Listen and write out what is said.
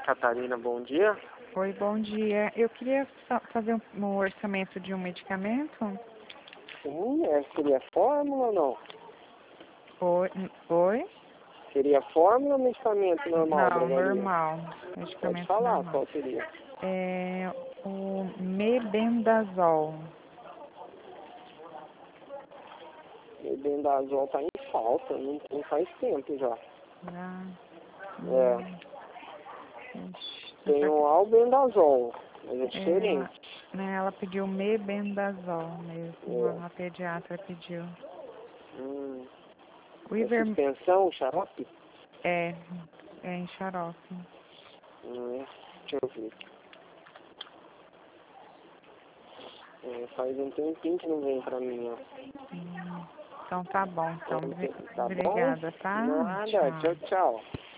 Catarina, bom dia. Oi, bom dia. Eu queria fazer um orçamento de um medicamento. Sim, seria fórmula ou não? Oi? Oi? Seria fórmula ou medicamento normal? Não, drogaria? normal. Pode Medicamento falar, normal. qual seria? É o mebendazol. Mebendazol tá em falta, não tem faz tempo já. Ah, ixi, Tem o albendazol, mas é ela, diferente. né, ela pediu mebendazol mesmo. A pediatra pediu. O É Iver suspensão, xarope? é em xarope. Deixa eu ver. Faz um tempinho que não vem pra mim, ó. Então tá bom. Então, Tá bom? obrigada, tá? Nada, tchau, tchau.